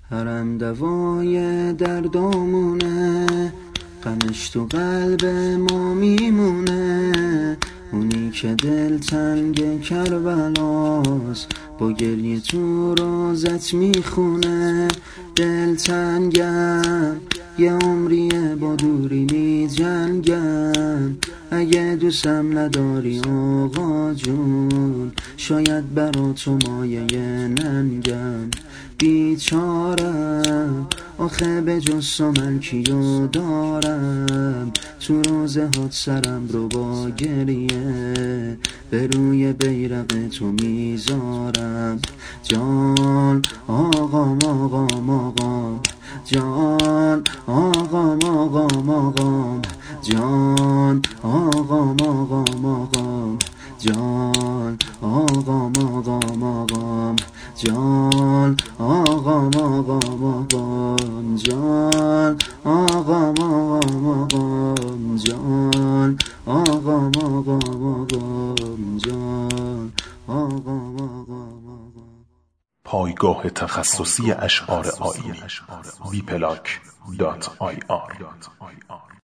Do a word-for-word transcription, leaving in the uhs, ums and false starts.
هرم دوای دردامونه، غمش تو قلب ما میمونه. اونی که دل تنگ کربلاست، با گریه تو روزت میخونه. دل تنگم یه عمریه، با دوری می جنگم. اگه دوستم نداری آقا جون، شاید برا تو مایه ننگم. بیچارم آخه به جز تو من کیو دارم. تو روزه هات سرم رو با گریه، به روی بیرق تو میذارم. جان آقام آقام آقام، جان آقام آقام آقام، جان آقام آقام آقام، جان آقام آقام آقام، جان آقام آقام آقام، جان آقام آقام آقام، جان آقام آقام آقام، جان آقام آقام آقام. پایگاه تخصصی اشعار آیینی بی پلاک دات آی آر